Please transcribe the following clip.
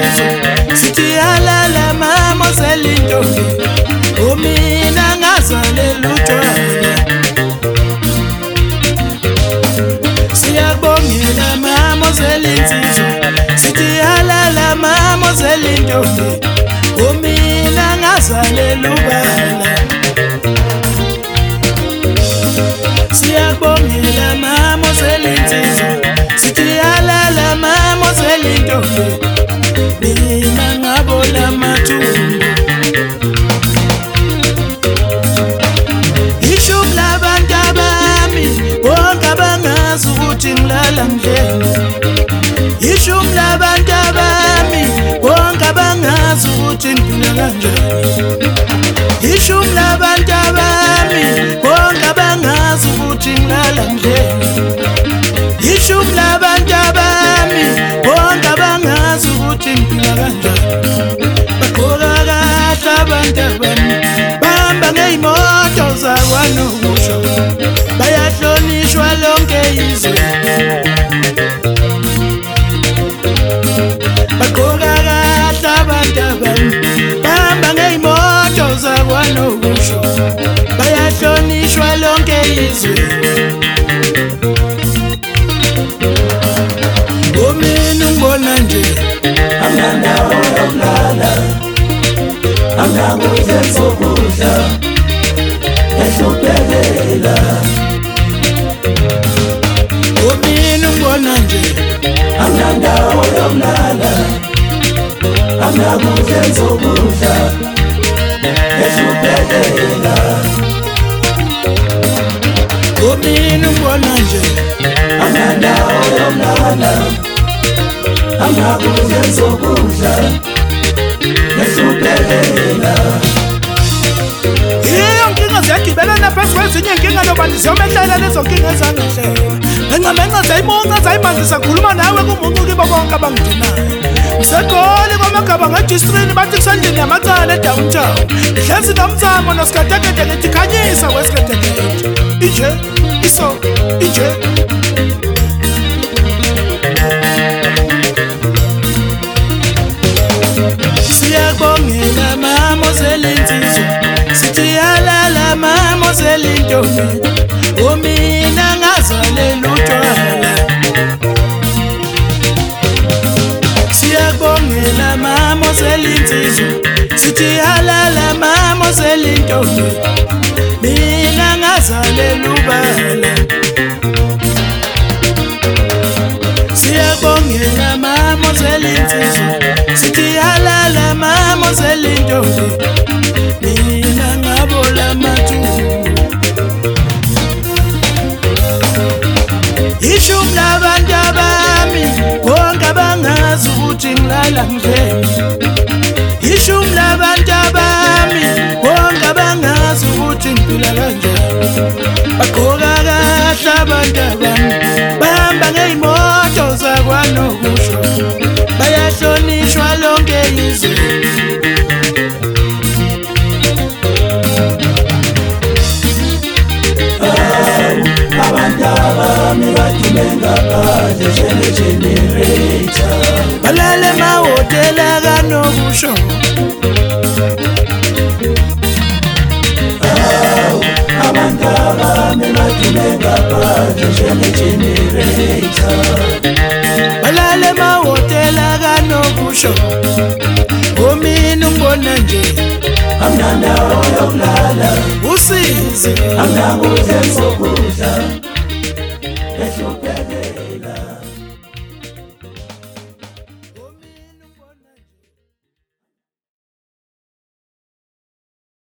insizwa sithi halala mama selintombi umina ngazalela utshwala siyabongela mama selinsizwa sithi halala mama selintombi umina ngazalela ubala siyabongela mama selinsizwa sithi halala mama selintombi mina ngabola mathumbu ishum labantu abami bonke abangazi ukuthi ngilala ngidlele ishum labantu abami bonke abangazi ukuthi ngiphila kanjani ishum labantu abami bonke abangazi ukuthi ngilala ngidlele ishum labantu abami bonke abangazi ukuthi ngiphila kanjani bagqoka kahle abantu abami bahamba ngey'moto zakwaNokusho bayahlonishwa lonke izwe bagqoka kahle abantu abami bahamba ngey'moto zakwaNokusho bayahlonishwa lonke izwe mina ngibona nje angandawo yokulala angakudla sokudla ehluphekela mina ngibona nje angandawo yokulala angakudla sokudla ehluphekela mina ngibona nje angandawo yokulala angakudla sokudla ehluphekela iyo nkinga ziyagibelana phezu kwezinye inkinga noba ndiziyomehlela lezo nkinga ezangehlela nengcamenca zayimunca zayimanzisa ngikhuluma nawe kumuncu kibo bonke abangidinayo ngisegoli kwamagaba ngedistrini bathi kusendlini yamacala edowntown ngihlezi nomzamo nosikatekete ngithi khanyisa kwesiketekete inje iso inje siyabongela mama selinsizwa sithi halala mama selintombi umina ngazalela utshwala siyabongela mama selinsizwa sithi halala mama selintombi mina ngazalela ubala siyabongela mama selinsizwa sithi halala mama selintombi mina ngabola mathumbu ishum labantu abami bonke abangazi ukuthi ngilala ngidlele ishum labantu abami bonke abangazi ukuthi ngiphila kanjani bagqoka kahle abantu abami bahamba ngey'moto zakwaNokusho bayahlonishwa lonke izwe abantu abami badume ngaphandle njenge-generator balale emahhotela kaNokusho abantu abami badume ngaphandle njenge-generator balale emahhotela kaNokusho umina ngibona nje angandawo yokulala usizi angakudla sokudla